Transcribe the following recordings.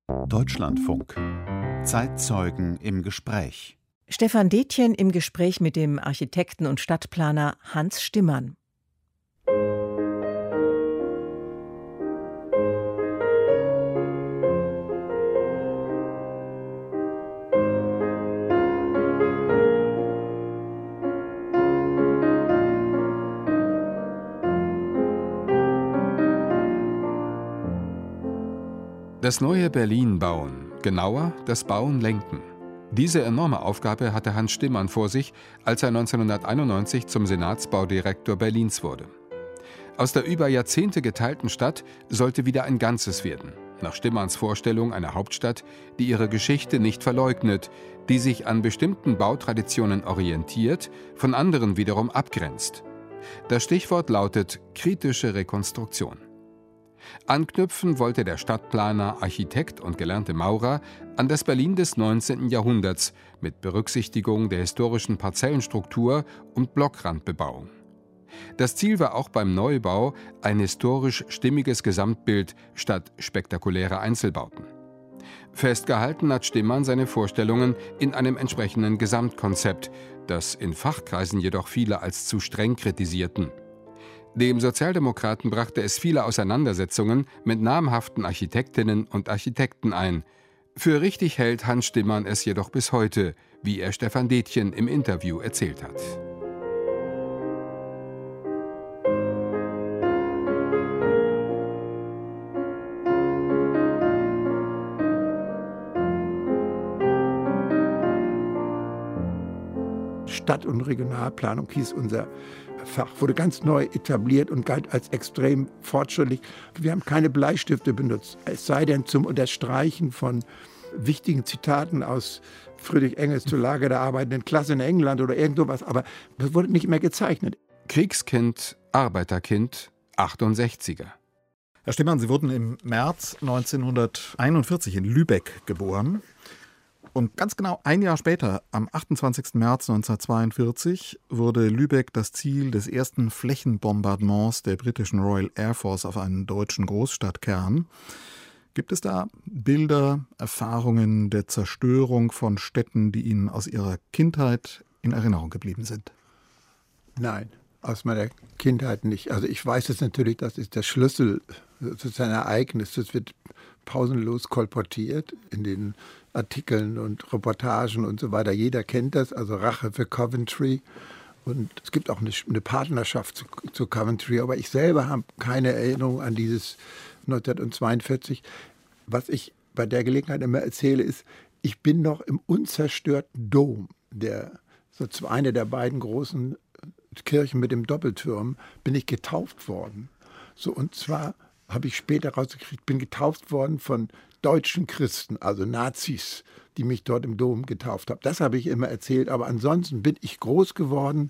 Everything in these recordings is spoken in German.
Deutschlandfunk. Zeitzeugen im Gespräch. Stefan Detjen im Gespräch mit dem Architekten und Stadtplaner Hans Stimmann. Das neue Berlin bauen, genauer das Bauen lenken. Diese enorme Aufgabe hatte Hans Stimmann vor sich, als er 1991 zum Senatsbaudirektor Berlins wurde. Aus der über Jahrzehnte geteilten Stadt sollte wieder ein Ganzes werden. Nach Stimmanns Vorstellung eine Hauptstadt, die ihre Geschichte nicht verleugnet, die sich an bestimmten Bautraditionen orientiert, von anderen wiederum abgrenzt. Das Stichwort lautet kritische Rekonstruktion. Anknüpfen wollte der Stadtplaner, Architekt und gelernte Maurer an das Berlin des 19. Jahrhunderts mit Berücksichtigung der historischen Parzellenstruktur und Blockrandbebauung. Das Ziel war auch beim Neubau ein historisch stimmiges Gesamtbild statt spektakulärer Einzelbauten. Festgehalten hat Stimmann seine Vorstellungen in einem entsprechenden Gesamtkonzept, das in Fachkreisen jedoch viele als zu streng kritisierten. Dem Sozialdemokraten brachte es viele Auseinandersetzungen mit namhaften Architektinnen und Architekten ein. Für richtig hält Hans Stimmann es jedoch bis heute, wie er Stefan Detjen im Interview erzählt hat. Stadt- und Regionalplanung hieß unser Fach, wurde ganz neu etabliert und galt als extrem fortschrittlich. Wir haben keine Bleistifte benutzt, es sei denn zum Unterstreichen von wichtigen Zitaten aus Friedrich Engels zur Lage der arbeitenden Klasse in England oder irgend sowas, aber das wurde nicht mehr gezeichnet. Kriegskind, Arbeiterkind, 68er. Herr Stimmann, Sie wurden im März 1941 in Lübeck geboren. Und ganz genau ein Jahr später, am 28. März 1942, wurde Lübeck das Ziel des ersten Flächenbombardements der britischen Royal Air Force auf einen deutschen Großstadtkern. Gibt es da Bilder, Erfahrungen der Zerstörung von Städten, die Ihnen aus Ihrer Kindheit in Erinnerung geblieben sind? Nein, aus meiner Kindheit nicht. Also ich weiß es natürlich, das ist der Schlüssel, das ist ein Ereignis, das wird pausenlos kolportiert in den Artikeln und Reportagen und so weiter. Jeder kennt das, also Rache für Coventry. Und es gibt auch eine Partnerschaft zu Coventry, aber ich selber habe keine Erinnerung an dieses 1942. Was ich bei der Gelegenheit immer erzähle, ist, ich bin noch im unzerstörten Dom, eine der beiden großen Kirchen mit dem Doppelturm, bin ich getauft worden. So, und zwar habe ich später rausgekriegt, bin getauft worden von deutschen Christen, also Nazis, die mich dort im Dom getauft haben. Das habe ich immer erzählt, aber ansonsten bin ich groß geworden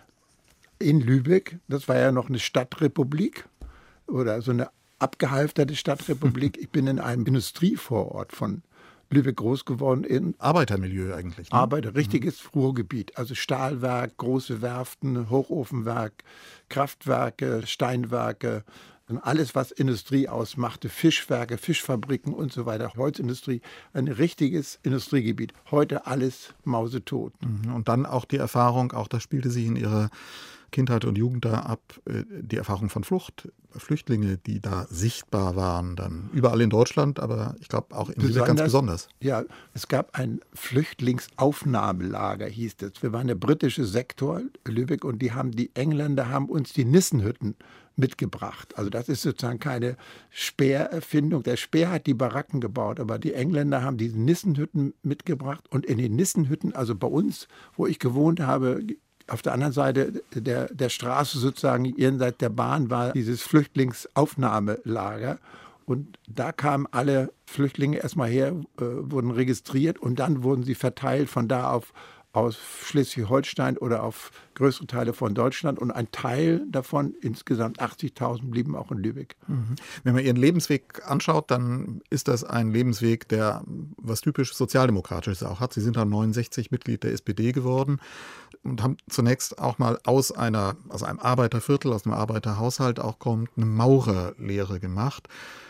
in Lübeck. Das war ja noch eine Stadtrepublik oder so eine abgehalfterte Stadtrepublik. Ich bin in einem Industrievorort von Lübeck groß geworden. In Arbeitermilieu eigentlich. Ne? Richtiges Ruhrgebiet. Also Stahlwerk, große Werften, Hochofenwerk, Kraftwerke, Steinwerke, alles, was Industrie ausmachte, Fischwerke, Fischfabriken und so weiter, Holzindustrie, ein richtiges Industriegebiet. Heute alles mausetot. Und dann auch die Erfahrung, auch das spielte sich in Ihrer Kindheit und Jugend da ab, die Erfahrung von Flucht, Flüchtlinge, die da sichtbar waren, dann überall in Deutschland, aber ich glaube auch in Lübeck ganz besonders. Ja, es gab ein Flüchtlingsaufnahmelager, hieß das. Wir waren der britische Sektor, Lübeck, und die Engländer haben uns die Nissenhütten mitgebracht. Also das ist sozusagen keine Speer-Erfindung. Der Speer hat die Baracken gebaut, aber die Engländer haben diese Nissenhütten mitgebracht. Und in den Nissenhütten, also bei uns, wo ich gewohnt habe, auf der anderen Seite der Straße sozusagen, jenseits der Bahn, war dieses Flüchtlingsaufnahmelager. Und da kamen alle Flüchtlinge erstmal her, wurden registriert und dann wurden sie verteilt von da aus Schleswig-Holstein oder auf größere Teile von Deutschland. Und ein Teil davon, insgesamt 80.000, blieben auch in Lübeck. Wenn man Ihren Lebensweg anschaut, dann ist das ein Lebensweg, der was typisch Sozialdemokratisches auch hat. Sie sind dann 69 Mitglied der SPD geworden und haben zunächst auch mal aus einem Arbeiterviertel, aus einem Arbeiterhaushalt auch kommt, eine Maurerlehre gemacht.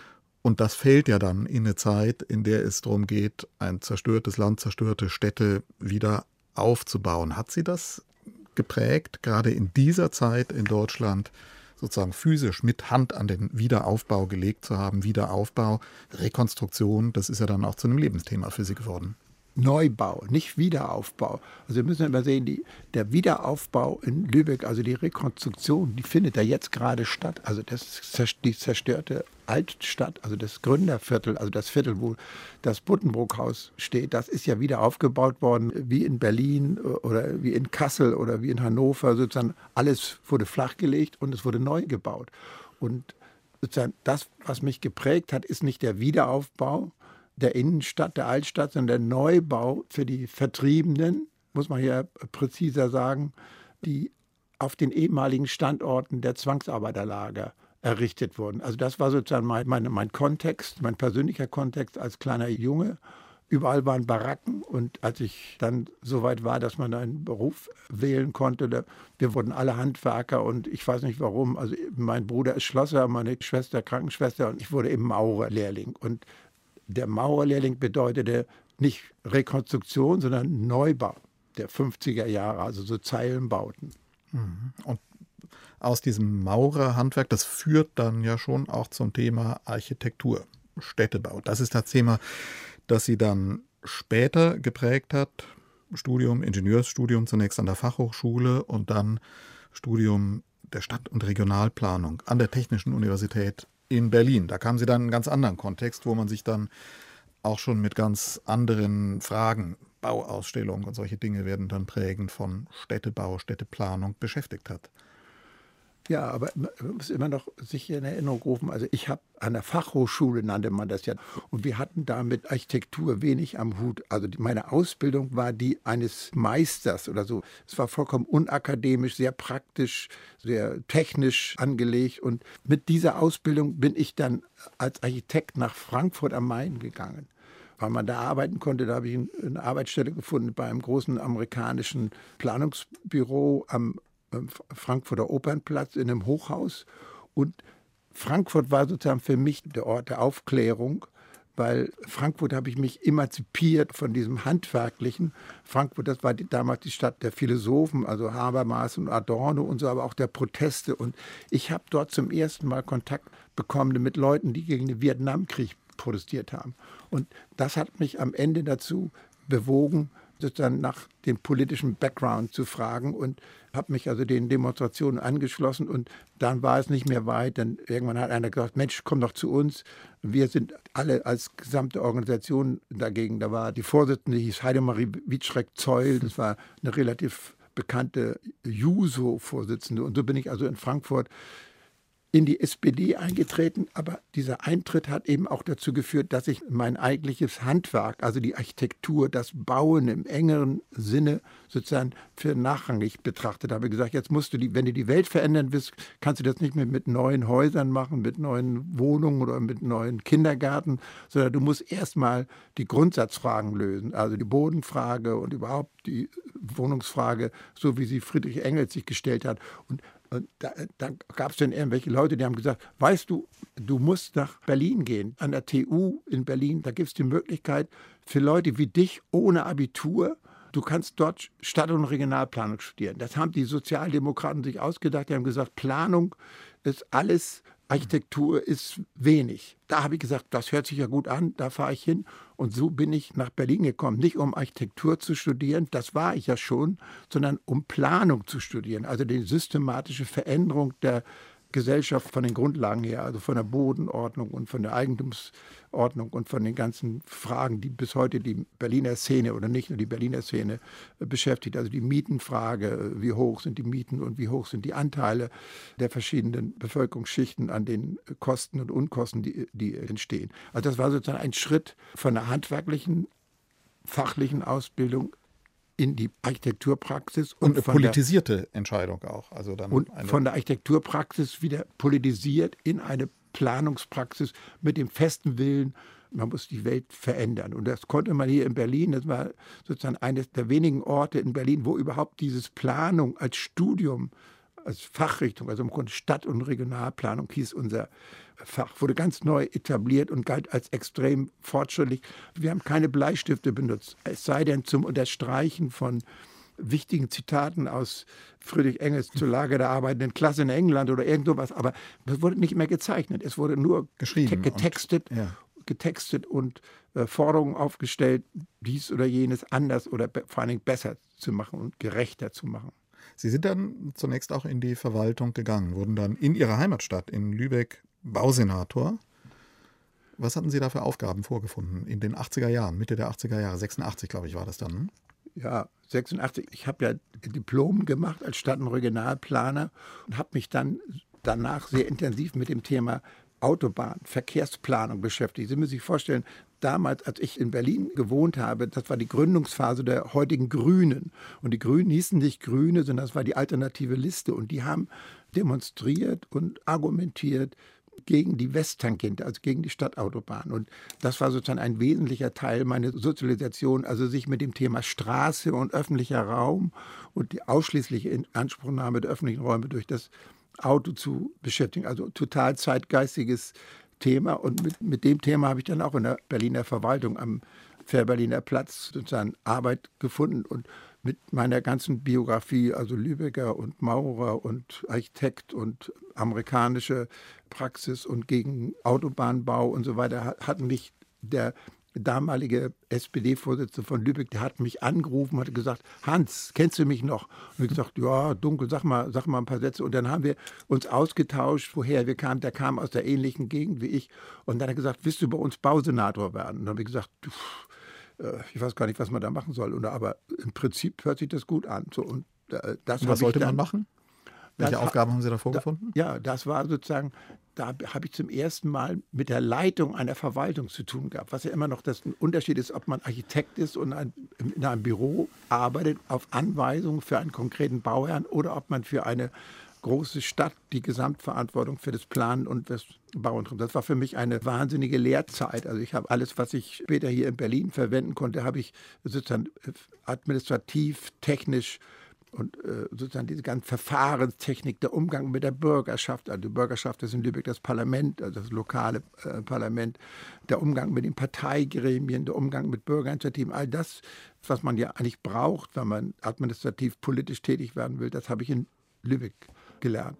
Und das fällt ja dann in eine Zeit, in der es darum geht, ein zerstörtes Land, zerstörte Städte wieder aufzubauen. Hat sie das geprägt, gerade in dieser Zeit in Deutschland sozusagen physisch mit Hand an den Wiederaufbau gelegt zu haben? Wiederaufbau, Rekonstruktion, das ist ja dann auch zu einem Lebensthema für sie geworden. Neubau, nicht Wiederaufbau. Also wir müssen immer sehen, der Wiederaufbau in Lübeck, also die Rekonstruktion, die findet ja jetzt gerade statt. Also die zerstörte Altstadt, also das Gründerviertel, also das Viertel, wo das Buddenbrook-Haus steht, das ist ja wieder aufgebaut worden, wie in Berlin oder wie in Kassel oder wie in Hannover. Sozusagen alles wurde flachgelegt und es wurde neu gebaut. Und sozusagen das, was mich geprägt hat, ist nicht der Wiederaufbau der Innenstadt, der Altstadt, sondern der Neubau für die Vertriebenen, muss man hier präziser sagen, die auf den ehemaligen Standorten der Zwangsarbeiterlager errichtet wurden. Also das war sozusagen mein Kontext, mein persönlicher Kontext als kleiner Junge. Überall waren Baracken und als ich dann so weit war, dass man einen Beruf wählen konnte, wir wurden alle Handwerker und ich weiß nicht warum. Also mein Bruder ist Schlosser, meine Schwester Krankenschwester und ich wurde eben Maurerlehrling. Und der Maurerlehrling bedeutete nicht Rekonstruktion, sondern Neubau der 50er Jahre, also so Zeilenbauten. Und aus diesem Maurerhandwerk, das führt dann ja schon auch zum Thema Architektur, Städtebau. Das ist das Thema, das sie dann später geprägt hat. Ingenieursstudium zunächst an der Fachhochschule und dann Studium der Stadt- und Regionalplanung an der Technischen Universität in Berlin. Da kam sie dann in einen ganz anderen Kontext, wo man sich dann auch schon mit ganz anderen Fragen, Bauausstellungen und solche Dinge werden dann prägend von Städtebau, Städteplanung beschäftigt hat. Ja, aber man muss immer noch sich in Erinnerung rufen, also ich habe an der Fachhochschule, nannte man das ja, und wir hatten da mit Architektur wenig am Hut. Also meine Ausbildung war die eines Meisters oder so. Es war vollkommen unakademisch, sehr praktisch, sehr technisch angelegt. Und mit dieser Ausbildung bin ich dann als Architekt nach Frankfurt am Main gegangen. Weil man da arbeiten konnte, da habe ich eine Arbeitsstelle gefunden bei einem großen amerikanischen Planungsbüro am Frankfurter Opernplatz in einem Hochhaus. Und Frankfurt war sozusagen für mich der Ort der Aufklärung, weil Frankfurt habe ich mich emanzipiert von diesem Handwerklichen. Frankfurt, das war damals die Stadt der Philosophen, also Habermas und Adorno und so, aber auch der Proteste. Und ich habe dort zum ersten Mal Kontakt bekommen mit Leuten, die gegen den Vietnamkrieg protestiert haben. Und das hat mich am Ende dazu bewogen, sozusagen nach dem politischen Background zu fragen und habe mich also den Demonstrationen angeschlossen und dann war es nicht mehr weit. Dann irgendwann hat einer gesagt, Mensch, komm doch zu uns. Wir sind alle als gesamte Organisation dagegen. Da war die Vorsitzende, hieß Heidemarie Witschreck-Zeul, das war eine relativ bekannte Juso-Vorsitzende und so bin ich also in Frankfurt in die SPD eingetreten, aber dieser Eintritt hat eben auch dazu geführt, dass ich mein eigentliches Handwerk, also die Architektur, das Bauen im engeren Sinne sozusagen für nachrangig betrachtet habe. Ich gesagt, jetzt musst du wenn du die Welt verändern willst, kannst du das nicht mehr mit neuen Häusern machen, mit neuen Wohnungen oder mit neuen Kindergärten, sondern du musst erstmal die Grundsatzfragen lösen, also die Bodenfrage und überhaupt die Wohnungsfrage, so wie sie Friedrich Engels sich gestellt hat. Und da gab es dann irgendwelche Leute, die haben gesagt, weißt du, du musst nach Berlin gehen. An der TU in Berlin, da gibt es die Möglichkeit für Leute wie dich ohne Abitur, du kannst dort Stadt- und Regionalplanung studieren. Das haben die Sozialdemokraten sich ausgedacht. Die haben gesagt, Planung ist alles, Architektur ist wenig. Da habe ich gesagt, das hört sich ja gut an, da fahre ich hin. Und so bin ich nach Berlin gekommen, nicht um Architektur zu studieren, das war ich ja schon, sondern um Planung zu studieren, also die systematische Veränderung der Gesellschaft von den Grundlagen her, also von der Bodenordnung und von der Eigentumsordnung und von den ganzen Fragen, die bis heute die Berliner Szene oder nicht nur die Berliner Szene beschäftigt. Also die Mietenfrage, wie hoch sind die Mieten und wie hoch sind die Anteile der verschiedenen Bevölkerungsschichten an den Kosten und Unkosten, die entstehen. Also das war sozusagen ein Schritt von der handwerklichen, fachlichen Ausbildung in die Architekturpraxis. Und eine politisierte Entscheidung auch. Also dann und von der Architekturpraxis wieder politisiert in eine Planungspraxis mit dem festen Willen, man muss die Welt verändern. Und das konnte man hier in Berlin, das war sozusagen eines der wenigen Orte in Berlin, wo überhaupt dieses Planung als Studium als Fachrichtung, also im Grunde Stadt- und Regionalplanung hieß unser Fach, wurde ganz neu etabliert und galt als extrem fortschrittlich. Wir haben keine Bleistifte benutzt, es sei denn zum Unterstreichen von wichtigen Zitaten aus Friedrich Engels zur Lage der arbeitenden Klasse in England oder irgend sowas. Aber es wurde nicht mehr gezeichnet, es wurde nur geschrieben, getextet und Forderungen aufgestellt, dies oder jenes anders oder vor allen Dingen besser zu machen und gerechter zu machen. Sie sind dann zunächst auch in die Verwaltung gegangen, wurden dann in Ihrer Heimatstadt in Lübeck Bausenator. Was hatten Sie da für Aufgaben vorgefunden in den 80er Jahren, Mitte der 80er Jahre, 86 glaube ich war das dann? Ja, 86. Ich habe ja Diplom gemacht als Stadt- und Regionalplaner und habe mich dann danach sehr intensiv mit dem Thema Autobahn, Verkehrsplanung beschäftigt. Sie müssen sich vorstellen, damals, als ich in Berlin gewohnt habe, das war die Gründungsphase der heutigen Grünen. Und die Grünen hießen nicht Grüne, sondern das war die alternative Liste. Und die haben demonstriert und argumentiert gegen die Westtangente, also gegen die Stadtautobahn. Und das war sozusagen ein wesentlicher Teil meiner Sozialisation, also sich mit dem Thema Straße und öffentlicher Raum und die ausschließliche Inanspruchnahme der öffentlichen Räume durch das Auto zu beschäftigen. Also total zeitgeistiges Thema. Und mit dem Thema habe ich dann auch in der Berliner Verwaltung am Fährberliner Platz sozusagen Arbeit gefunden und mit meiner ganzen Biografie, also Lübecker und Maurer und Architekt und amerikanische Praxis und gegen Autobahnbau und so weiter, hat mich der damalige SPD-Vorsitzende von Lübeck, der hat mich angerufen, hat gesagt, Hans, kennst du mich noch? Und ich gesagt, ja, dunkel, sag mal ein paar Sätze. Und dann haben wir uns ausgetauscht, woher wir kamen. Der kam aus der ähnlichen Gegend wie ich. Und dann hat er gesagt, willst du bei uns Bausenator werden? Und dann habe ich gesagt, ich weiß gar nicht, was man da machen soll. Aber im Prinzip hört sich das gut an. So, und was sollte man machen? Welche Aufgaben haben Sie da vorgefunden? Ja, das war sozusagen, da habe ich zum ersten Mal mit der Leitung einer Verwaltung zu tun gehabt, was ja immer noch ein Unterschied ist, ob man Architekt ist und in einem Büro arbeitet auf Anweisung für einen konkreten Bauherrn oder ob man für eine große Stadt die Gesamtverantwortung für das Planen und das Bauen trägt. Das war für mich eine wahnsinnige Lehrzeit. Also ich habe alles, was ich später hier in Berlin verwenden konnte, habe ich sozusagen administrativ, technisch und sozusagen diese ganze Verfahrenstechnik, der Umgang mit der Bürgerschaft, also die Bürgerschaft ist in Lübeck das Parlament, also das lokale Parlament, der Umgang mit den Parteigremien, der Umgang mit Bürgerinitiativen, all das, was man ja eigentlich braucht, wenn man administrativ politisch tätig werden will, das habe ich in Lübeck gelernt.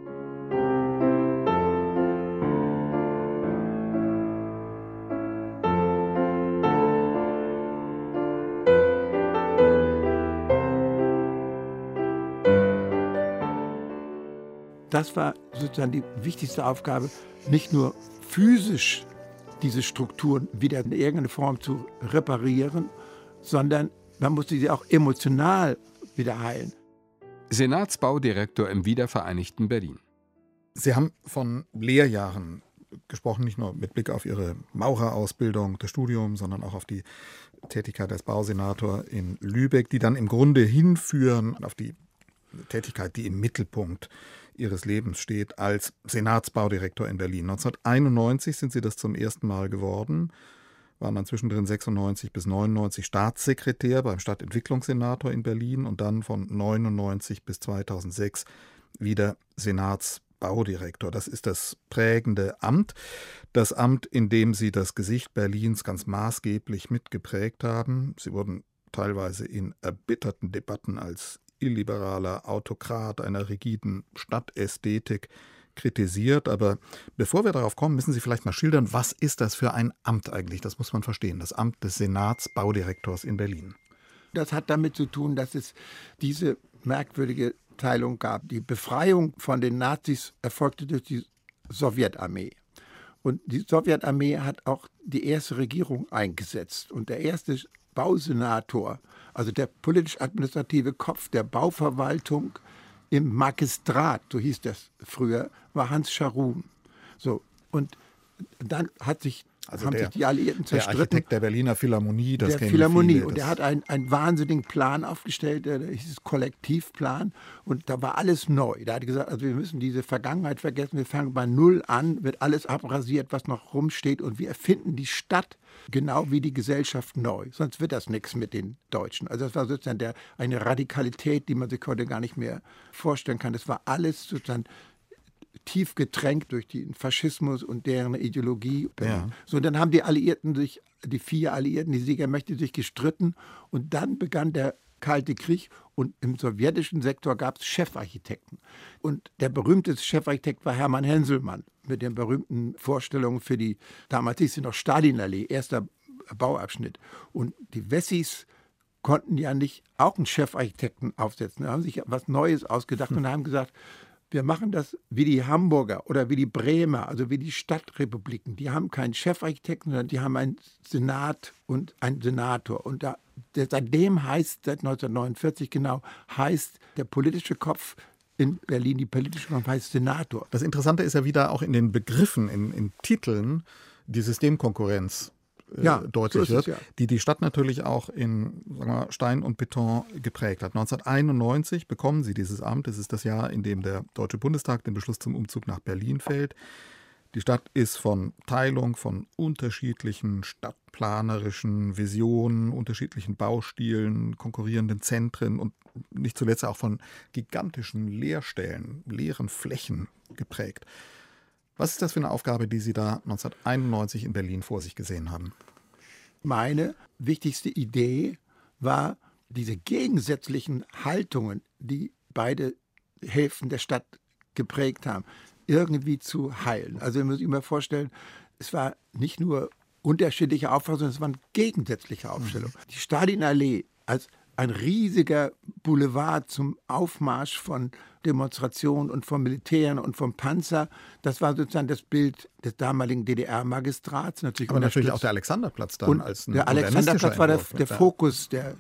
Das war sozusagen die wichtigste Aufgabe, nicht nur physisch diese Strukturen wieder in irgendeiner Form zu reparieren, sondern man musste sie auch emotional wieder heilen. Senatsbaudirektor im wiedervereinigten Berlin. Sie haben von Lehrjahren gesprochen, nicht nur mit Blick auf Ihre Maurerausbildung, das Studium, sondern auch auf die Tätigkeit als Bausenator in Lübeck, die dann im Grunde hinführen auf die Tätigkeit, die im Mittelpunkt Ihres Lebens steht, als Senatsbaudirektor in Berlin. 1991 sind Sie das zum ersten Mal geworden, waren dann zwischendrin 96 bis 99 Staatssekretär beim Stadtentwicklungssenator in Berlin und dann von 99 bis 2006 wieder Senatsbaudirektor. Das ist das prägende Amt. Das Amt, in dem Sie das Gesicht Berlins ganz maßgeblich mitgeprägt haben. Sie wurden teilweise in erbitterten Debatten als illiberaler Autokrat einer rigiden Stadtästhetik kritisiert. Aber bevor wir darauf kommen, müssen Sie vielleicht mal schildern, was ist das für ein Amt eigentlich? Das muss man verstehen, das Amt des Senatsbaudirektors in Berlin. Das hat damit zu tun, dass es diese merkwürdige Teilung gab. Die Befreiung von den Nazis erfolgte durch die Sowjetarmee. Und die Sowjetarmee hat auch die erste Regierung eingesetzt. Und der erste Bausenator, also der politisch-administrative Kopf der Bauverwaltung im Magistrat, so hieß das früher, war Hans Scharoun. So, und dann hat sich Also haben sich die Alliierten der zerstritten. Architekt der Berliner Philharmonie, das Der kennen Philharmonie. viele, Und der hat einen wahnsinnigen Plan aufgestellt, der hieß Kollektivplan. Und da war alles neu. Da hat er gesagt, also wir müssen diese Vergangenheit vergessen. Wir fangen bei Null an, wird alles abrasiert, was noch rumsteht. Und wir erfinden die Stadt genau wie die Gesellschaft neu. Sonst wird das nichts mit den Deutschen. Also das war sozusagen eine Radikalität, die man sich heute gar nicht mehr vorstellen kann. Das war alles sozusagen tief getränkt durch den Faschismus und deren Ideologie. Ja. So, dann haben die 4 Alliierten, die Siegermächte, sich gestritten und dann begann der Kalte Krieg und im sowjetischen Sektor gab es Chefarchitekten. Und der berühmteste Chefarchitekt war Hermann Henselmann mit den berühmten Vorstellungen für die, damals hieß sie noch Stalinallee, erster Bauabschnitt. Und die Wessis konnten ja nicht auch einen Chefarchitekten aufsetzen. Da haben sich was Neues ausgedacht und haben gesagt, wir machen das wie die Hamburger oder wie die Bremer, also wie die Stadtrepubliken. Die haben keinen Chefarchitekten, sondern die haben einen Senat und einen Senator. Und seitdem heißt, seit 1949 genau, heißt der politische Kopf in Berlin, die politische Kopf heißt Senator. Das Interessante ist ja wieder auch in den Begriffen, in Titeln, die Systemkonkurrenz deutlich so ist es, wird, die Stadt natürlich auch in Stein und Beton geprägt hat. 1991 bekommen sie dieses Amt. Es ist das Jahr, in dem der Deutsche Bundestag den Beschluss zum Umzug nach Berlin fällt. Die Stadt ist von Teilung, von unterschiedlichen stadtplanerischen Visionen, unterschiedlichen Baustilen, konkurrierenden Zentren und nicht zuletzt auch von gigantischen Leerstellen, leeren Flächen geprägt. Was ist das für eine Aufgabe, die Sie da 1991 in Berlin vor sich gesehen haben? Meine wichtigste Idee war, diese gegensätzlichen Haltungen, die beide Hälften der Stadt geprägt haben, irgendwie zu heilen. Also ihr müsst euch mal vorstellen, es war nicht nur unterschiedliche Auffassungen, es waren gegensätzliche Aufstellungen. Die Stalinallee als ein riesiger Boulevard zum Aufmarsch von Demonstrationen und vom Militär und vom Panzer. Das war sozusagen das Bild des damaligen DDR-Magistrats. Aber natürlich auch der Alexanderplatz dann und als ein der Alexanderplatz war Entwurf, der Fokus der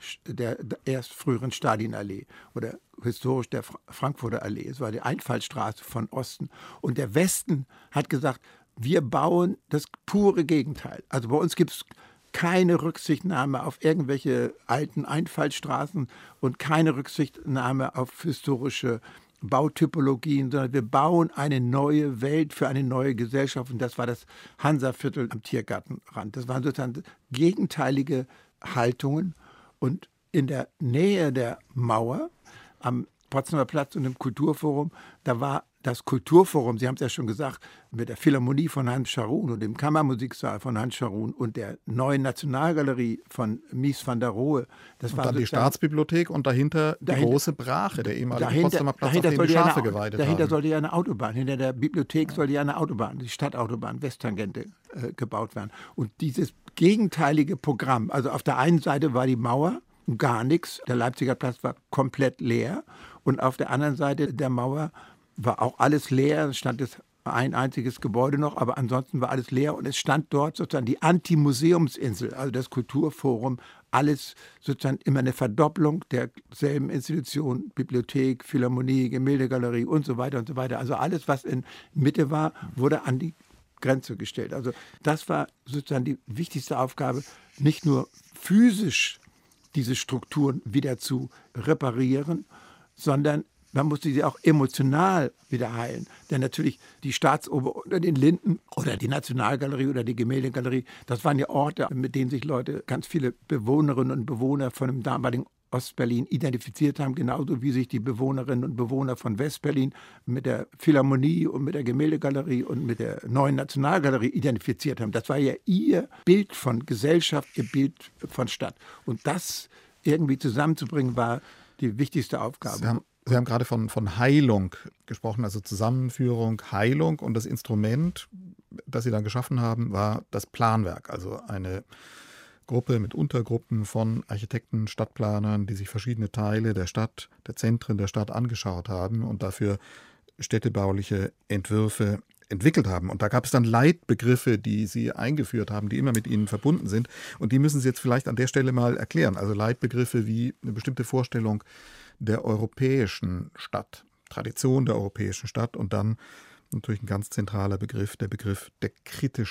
erst früheren Stalinallee oder historisch der Frankfurter Allee. Es war die Einfallstraße von Osten. Und der Westen hat gesagt, wir bauen das pure Gegenteil. Also bei uns gibt es keine Rücksichtnahme auf irgendwelche alten Einfallstraßen und keine Rücksichtnahme auf historische Bautypologien, sondern wir bauen eine neue Welt für eine neue Gesellschaft. Und das war das Hansaviertel am Tiergartenrand. Das waren sozusagen gegenteilige Haltungen. Und in der Nähe der Mauer am Potsdamer Platz und im Kulturforum, da war das Kulturforum, Sie haben es ja schon gesagt, mit der Philharmonie von Hans Scharoun und dem Kammermusiksaal von Hans Scharoun und der neuen Nationalgalerie von Mies van der Rohe. Das und war dann die Staatsbibliothek und dahinter die große Brache, der ehemalige Potsdamer Platz, auf den die Schafe geweidet haben. Dahinter sollte ja eine Autobahn, hinter der Bibliothek sollte ja eine Autobahn, die Stadtautobahn, Westtangente, gebaut werden. Und dieses gegenteilige Programm, also auf der einen Seite war die Mauer, gar nichts, der Leipziger Platz war komplett leer und auf der anderen Seite der Mauer war auch alles leer, es stand ein einziges Gebäude noch, aber ansonsten war alles leer und es stand dort sozusagen die Anti-Museumsinsel, also das Kulturforum, alles sozusagen immer eine Verdopplung derselben Institutionen, Bibliothek, Philharmonie, Gemäldegalerie und so weiter und so weiter. Also alles, was in Mitte war, wurde an die Grenze gestellt. Also das war sozusagen die wichtigste Aufgabe, nicht nur physisch diese Strukturen wieder zu reparieren, sondern man musste sie auch emotional wieder heilen. Denn natürlich die Staatsoper unter den Linden oder die Nationalgalerie oder die Gemäldegalerie, das waren ja Orte, mit denen sich Leute, ganz viele Bewohnerinnen und Bewohner von dem damaligen Ostberlin identifiziert haben, genauso wie sich die Bewohnerinnen und Bewohner von Westberlin mit der Philharmonie und mit der Gemäldegalerie und mit der neuen Nationalgalerie identifiziert haben. Das war ja ihr Bild von Gesellschaft, ihr Bild von Stadt. Und das irgendwie zusammenzubringen, war die wichtigste Aufgabe. Sie haben gerade von Heilung gesprochen, also Zusammenführung, Heilung. Und das Instrument, das Sie dann geschaffen haben, war das Planwerk, also eine Gruppe mit Untergruppen von Architekten, Stadtplanern, die sich verschiedene Teile der Stadt, der Zentren der Stadt angeschaut haben und dafür städtebauliche Entwürfe entwickelt haben. Und da gab es dann Leitbegriffe, die Sie eingeführt haben, die immer mit Ihnen verbunden sind. Und die müssen Sie jetzt vielleicht an der Stelle mal erklären. Also Leitbegriffe wie eine bestimmte Vorstellung der europäischen Stadt, Tradition der europäischen Stadt und dann natürlich ein ganz zentraler Begriff, der Begriff der kritischen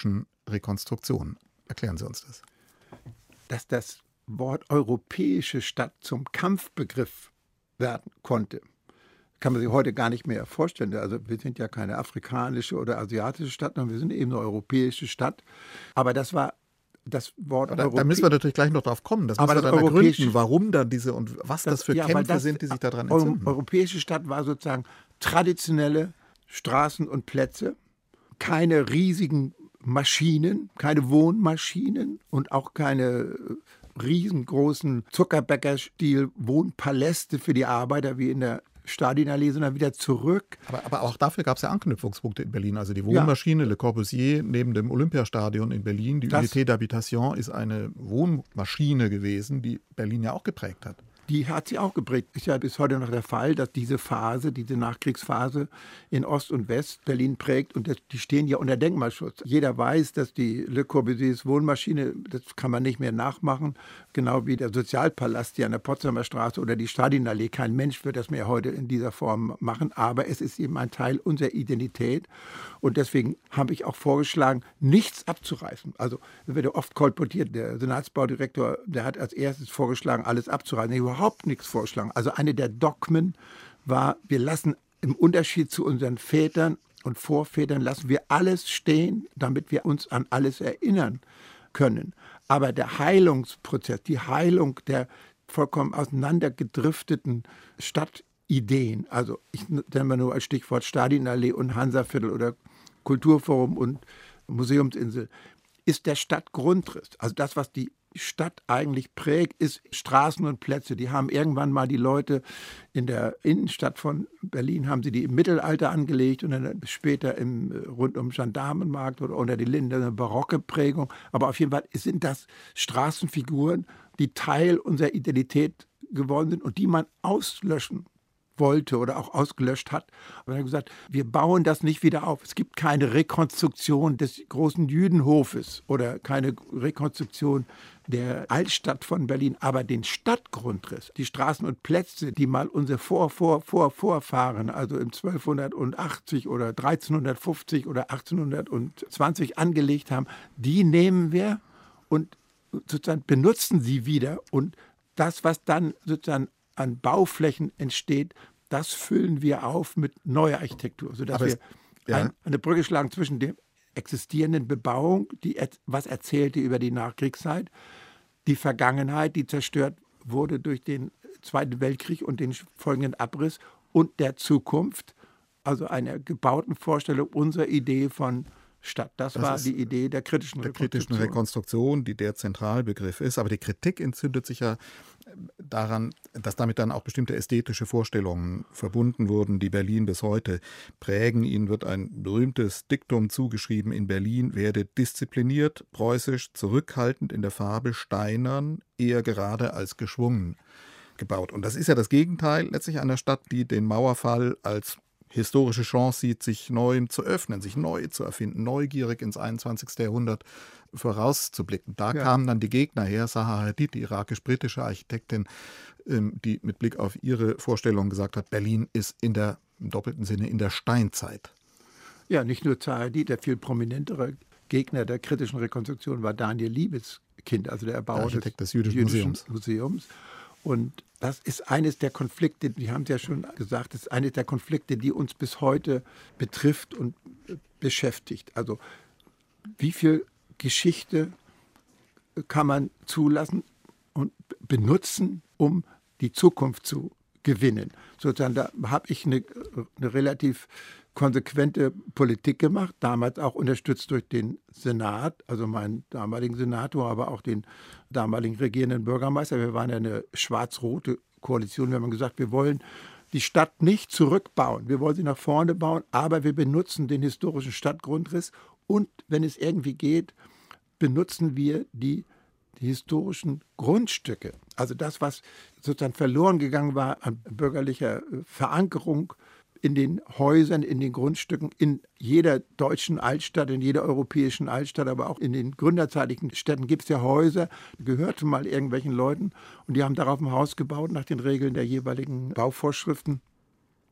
Rekonstruktion. Erklären Sie uns das. Dass das Wort europäische Stadt zum Kampfbegriff werden konnte, kann man sich heute gar nicht mehr vorstellen. Also wir sind ja keine afrikanische oder asiatische Stadt, sondern wir sind eben eine europäische Stadt. Aber das war das Wort Da müssen wir natürlich gleich noch drauf kommen. Das müssen wir dann ergründen, warum dann diese und was das für Kämpfe sind, die sich daran entzünden. Europäische Stadt war sozusagen traditionelle Straßen und Plätze, keine riesigen Maschinen, keine Wohnmaschinen und auch keine riesengroßen Zuckerbäcker-Stil-Wohnpaläste für die Arbeiter wie in der Stadionallee, sondern wieder zurück. Aber auch dafür gab es ja Anknüpfungspunkte in Berlin. Also die Wohnmaschine Le Corbusier neben dem Olympiastadion in Berlin, die Unité d'Habitation, ist eine Wohnmaschine gewesen, die Berlin ja auch geprägt hat. Die hat sie auch geprägt. Ist ja bis heute noch der Fall, dass diese Phase, diese Nachkriegsphase in Ost und West Berlin prägt und die stehen ja unter Denkmalschutz. Jeder weiß, dass die Le Corbusiers Wohnmaschine, das kann man nicht mehr nachmachen, genau wie der Sozialpalast hier an der Potsdamer Straße oder die Stadionallee. Kein Mensch wird das mehr heute in dieser Form machen, aber es ist eben ein Teil unserer Identität und deswegen habe ich auch vorgeschlagen, nichts abzureißen. Also wird ja oft kolportiert, der Senatsbaudirektor, der hat als erstes vorgeschlagen, alles abzureißen. Überhaupt nichts vorschlagen. Also eine der Dogmen war, wir lassen im Unterschied zu unseren Vätern und Vorvätern, lassen wir alles stehen, damit wir uns an alles erinnern können. Aber der Heilungsprozess, die Heilung der vollkommen auseinandergedrifteten Stadtideen, also ich nenne mal nur als Stichwort Stadionallee und Hansaviertel oder Kulturforum und Museumsinsel, ist der Stadtgrundriss. Also das, was die Stadt eigentlich prägt, ist Straßen und Plätze. Die haben irgendwann mal die Leute in der Innenstadt von Berlin, haben sie die im Mittelalter angelegt und dann später rund um Gendarmenmarkt oder unter die Linde eine barocke Prägung. Aber auf jeden Fall sind das Straßenfiguren, die Teil unserer Identität geworden sind und die man auslöschen wollte oder auch ausgelöscht hat. Aber er hat gesagt, wir bauen das nicht wieder auf. Es gibt keine Rekonstruktion des großen Jüdenhofes oder keine Rekonstruktion der Altstadt von Berlin, aber den Stadtgrundriss, die Straßen und Plätze, die mal unsere Vorfahren, also im 1280 oder 1350 oder 1820 angelegt haben, die nehmen wir und sozusagen benutzen sie wieder und das, was dann sozusagen an Bauflächen entsteht, das füllen wir auf mit neuer Architektur, sodass wir eine Brücke schlagen zwischen der existierenden Bebauung, die was erzählte über die Nachkriegszeit, die Vergangenheit, die zerstört wurde durch den Zweiten Weltkrieg und den folgenden Abriss und der Zukunft, also einer gebauten Vorstellung unserer Idee von Stadt. Das war die Idee der kritischen Rekonstruktion, die der Zentralbegriff ist. Aber die Kritik entzündet sich ja daran, dass damit dann auch bestimmte ästhetische Vorstellungen verbunden wurden, die Berlin bis heute prägen. Ihnen wird ein berühmtes Diktum zugeschrieben: In Berlin werde diszipliniert, preußisch, zurückhaltend in der Farbe, steinern, eher gerade als geschwungen gebaut. Und das ist ja das Gegenteil letztlich einer Stadt, die den Mauerfall als historische Chance sieht, sich neu zu öffnen, sich neu zu erfinden, neugierig ins 21. Jahrhundert vorauszublicken. Da kamen dann die Gegner her, Zaha Hadid, die irakisch-britische Architektin, die mit Blick auf ihre Vorstellung gesagt hat, Berlin ist im doppelten Sinne in der Steinzeit. Ja, nicht nur Zaha Hadid, der viel prominentere Gegner der kritischen Rekonstruktion war Daniel Liebeskind, also der Erbauer des Jüdischen Museums. Und das ist eines der Konflikte, die haben es ja schon gesagt, das ist eines der Konflikte, die uns bis heute betrifft und beschäftigt. Also wie viel Geschichte kann man zulassen und benutzen, um die Zukunft zu gewinnen? Sozusagen, da habe ich eine relativ konsequente Politik gemacht, damals auch unterstützt durch den Senat, also meinen damaligen Senator, aber auch den damaligen regierenden Bürgermeister. Wir waren ja eine schwarz-rote Koalition. Wir haben gesagt, wir wollen die Stadt nicht zurückbauen. Wir wollen sie nach vorne bauen, aber wir benutzen den historischen Stadtgrundriss und, wenn es irgendwie geht, benutzen wir die historischen Grundstücke. Also das, was sozusagen verloren gegangen war an bürgerlicher Verankerung in den Häusern, in den Grundstücken, in jeder deutschen Altstadt, in jeder europäischen Altstadt, aber auch in den gründerzeitlichen Städten gibt es ja Häuser, die gehörten mal irgendwelchen Leuten und die haben darauf ein Haus gebaut nach den Regeln der jeweiligen Bauvorschriften.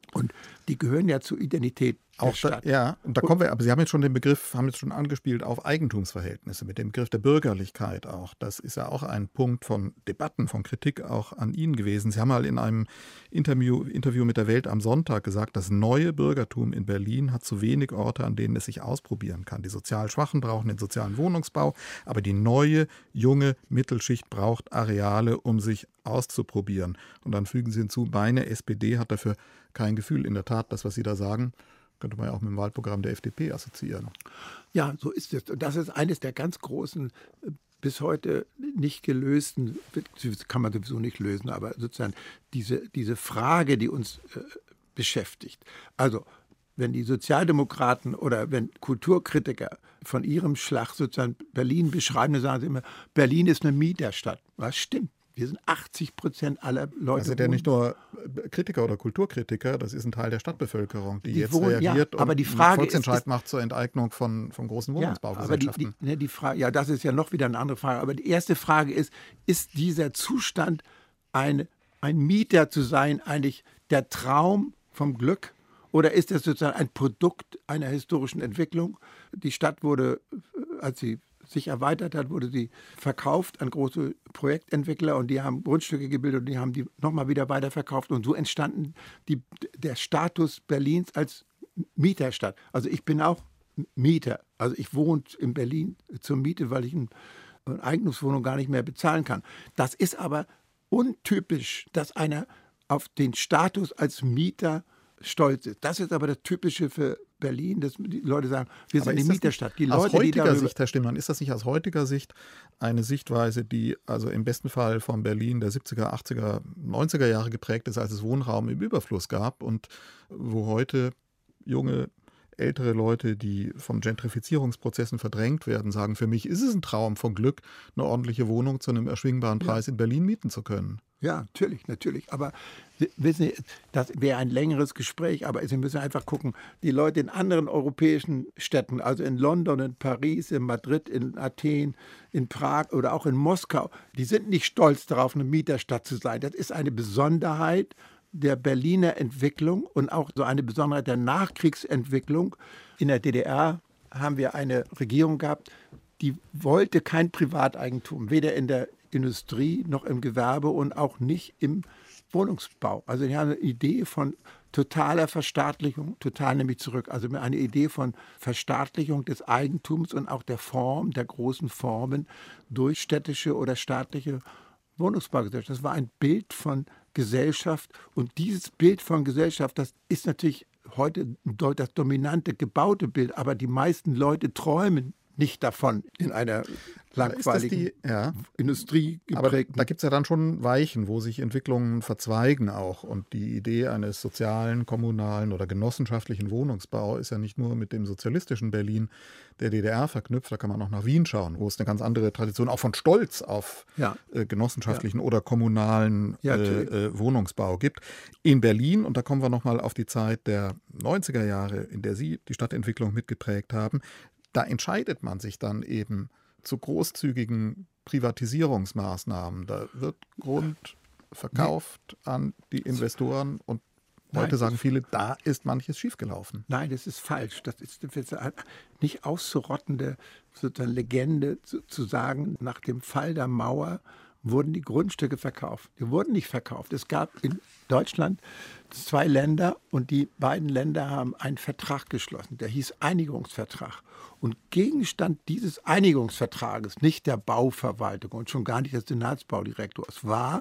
Und die gehören ja zur Identität der Stadt. Und da kommen wir, aber Sie haben jetzt schon den Begriff, haben jetzt schon angespielt auf Eigentumsverhältnisse, mit dem Begriff der Bürgerlichkeit auch. Das ist ja auch ein Punkt von Debatten, von Kritik auch an Ihnen gewesen. Sie haben mal in einem Interview mit der Welt am Sonntag gesagt, das neue Bürgertum in Berlin hat zu wenig Orte, an denen es sich ausprobieren kann. Die sozial Schwachen brauchen den sozialen Wohnungsbau, aber die neue, junge Mittelschicht braucht Areale, um sich auszuprobieren. Und dann fügen Sie hinzu, meine SPD hat dafür kein Gefühl. In der Tat, das, was Sie da sagen, könnte man ja auch mit dem Wahlprogramm der FDP assoziieren. Ja, so ist es. Und das ist eines der ganz großen, bis heute nicht gelösten, kann man sowieso nicht lösen, aber sozusagen diese Frage, die uns beschäftigt. Also, wenn die Sozialdemokraten oder wenn Kulturkritiker von ihrem Schlag sozusagen Berlin beschreiben, dann sagen sie immer, Berlin ist eine Mieterstadt. Was stimmt? Wir sind 80% aller Leute. Also der nicht nur Kritiker oder Kulturkritiker, das ist ein Teil der Stadtbevölkerung, die jetzt reagiert aber und die Frage einen Volksentscheid macht zur Enteignung von großen Wohnungsbaugesellschaften. Aber die Frage, das ist ja noch wieder eine andere Frage. Aber die erste Frage ist dieser Zustand, ein Mieter zu sein, eigentlich der Traum vom Glück? Oder ist das sozusagen ein Produkt einer historischen Entwicklung? Die Stadt wurde, als sie sich erweitert hat, wurde sie verkauft an große Projektentwickler und die haben Grundstücke gebildet und die haben die nochmal wieder weiterverkauft und so entstanden der Status Berlins als Mieterstadt. Also ich bin auch Mieter. Also ich wohne in Berlin zur Miete, weil ich eine Eigentumswohnung gar nicht mehr bezahlen kann. Das ist aber untypisch, dass einer auf den Status als Mieter stolz ist. Das ist aber das Typische für Berlin, dass die Leute sagen, wir sind eine Mieterstadt. Die Leute, aus heutiger Sicht, Herr Stimmmann, ist das nicht aus heutiger Sicht eine Sichtweise, die also im besten Fall von Berlin der 70er, 80er, 90er Jahre geprägt ist, als es Wohnraum im Überfluss gab und wo heute junge, ältere Leute, die von Gentrifizierungsprozessen verdrängt werden, sagen, für mich ist es ein Traum von Glück, eine ordentliche Wohnung zu einem erschwingbaren Preis in Berlin mieten zu können. Ja, natürlich. Aber wissen Sie, das wäre ein längeres Gespräch, aber Sie müssen einfach gucken, die Leute in anderen europäischen Städten, also in London, in Paris, in Madrid, in Athen, in Prag oder auch in Moskau, die sind nicht stolz darauf, eine Mieterstadt zu sein. Das ist eine Besonderheit der Berliner Entwicklung und auch so eine Besonderheit der Nachkriegsentwicklung. In der DDR haben wir eine Regierung gehabt, die wollte kein Privateigentum, weder in der Industrie noch im Gewerbe und auch nicht im Wohnungsbau. Also die haben eine Idee von totaler Verstaatlichung, total nämlich zurück. Also eine Idee von Verstaatlichung des Eigentums und auch der Form, der großen Formen durch städtische oder staatliche Wohnungsbaugesellschaft. Das war ein Bild von Gesellschaft und dieses Bild von Gesellschaft, das ist natürlich heute das dominante gebaute Bild, aber die meisten Leute träumen nicht davon in einer langweiligen Industrie geprägten. Aber da gibt es ja dann schon Weichen, wo sich Entwicklungen verzweigen auch. Und die Idee eines sozialen, kommunalen oder genossenschaftlichen Wohnungsbau ist ja nicht nur mit dem sozialistischen Berlin der DDR verknüpft. Da kann man auch nach Wien schauen, wo es eine ganz andere Tradition auch von Stolz auf genossenschaftlichen oder kommunalen Wohnungsbau gibt. In Berlin, und da kommen wir nochmal auf die Zeit der 90er Jahre, in der Sie die Stadtentwicklung mitgeprägt haben, da entscheidet man sich dann eben zu großzügigen Privatisierungsmaßnahmen. Da wird Grund verkauft an die Investoren und heute sagen viele, da ist manches schiefgelaufen. Nein, das ist falsch. Das ist eine nicht auszurottende sozusagen Legende zu sagen, nach dem Fall der Mauer wurden die Grundstücke verkauft. Die wurden nicht verkauft. Es gab in Deutschland 2 Länder und die beiden Länder haben einen Vertrag geschlossen. Der hieß Einigungsvertrag. Und Gegenstand dieses Einigungsvertrages, nicht der Bauverwaltung und schon gar nicht des Senatsbaudirektors, war,